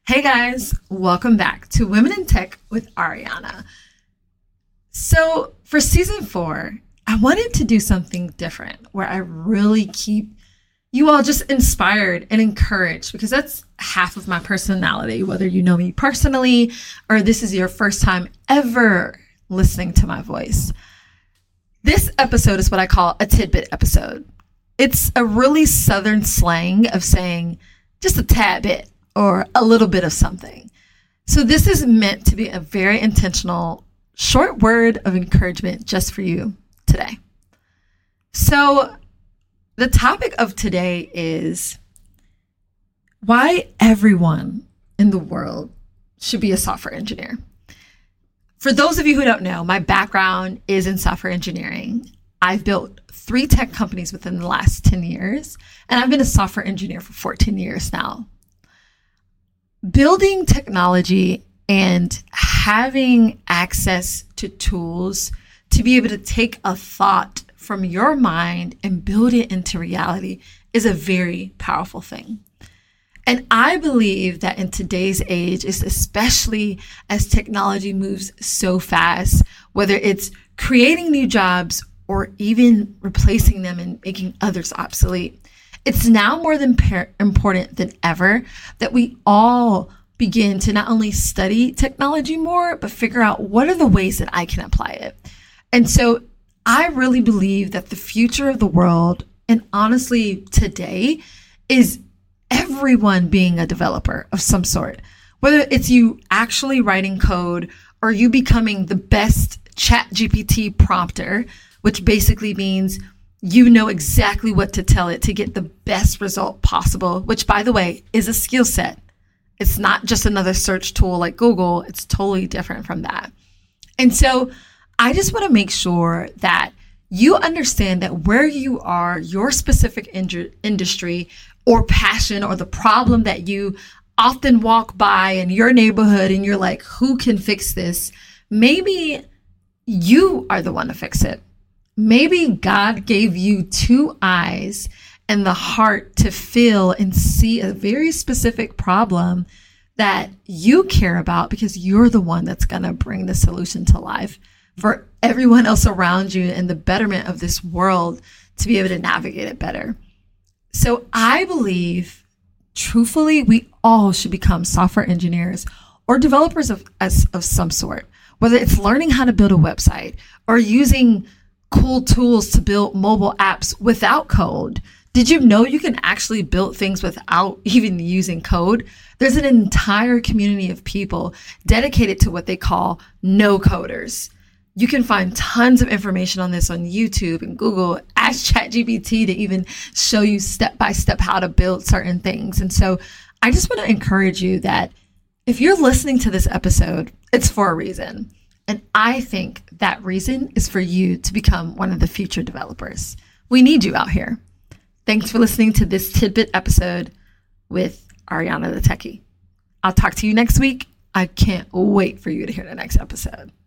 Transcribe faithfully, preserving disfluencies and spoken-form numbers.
Hey guys, welcome back to Women in Tech with Ariana. So for season four, I wanted to do something different where I really keep you all just inspired and encouraged, because that's half of my personality, whether you know me personally or this is your first time ever listening to my voice. This episode is what I call a tidbit episode. It's a really Southern slang of saying just a tad bit or a little bit of something. So this is meant to be a very intentional, short word of encouragement just for you today. So the topic of today is why everyone in the world should be a software engineer. For those of you who don't know, my background is in software engineering. I've built three tech companies within the last ten years, and I've been a software engineer for fourteen years now. Building technology and having access to tools to be able to take a thought from your mind and build it into reality is a very powerful thing. And I believe that in today's age, especially as technology moves so fast, whether it's creating new jobs or even replacing them and making others obsolete, it's now more than par- important than ever that we all begin to not only study technology more, but figure out what are the ways that I can apply it. And so I really believe that the future of the world, and honestly today, is everyone being a developer of some sort. Whether it's you actually writing code or you becoming the best ChatGPT prompter, which basically means you know exactly what to tell it to get the best result possible, which, by the way, is a skill set. It's not just another search tool like Google. It's totally different from that. And so I just want to make sure that you understand that where you are, your specific in- industry or passion or the problem that you often walk by in your neighborhood and you're like, who can fix this? Maybe you are the one to fix it. Maybe God gave you two eyes and the heart to feel and see a very specific problem that you care about, because you're the one that's going to bring the solution to life for everyone else around you and the betterment of this world to be able to navigate it better. So I believe, truthfully, we all should become software engineers or developers of, as, of some sort, whether it's learning how to build a website or using cool tools to build mobile apps without code. Did you know you can actually build things without even using code? There's an entire community of people dedicated to what they call no coders. You can find tons of information on this on YouTube and Google. Ask ChatGPT to even show you step by step how to build certain things. And so I just want to encourage you that if you're listening to this episode, it's for a reason. And I think that reason is for you to become one of the future developers. We need you out here. Thanks for listening to this tidbit episode with Ariana the Techie. I'll talk to you next week. I can't wait for you to hear the next episode.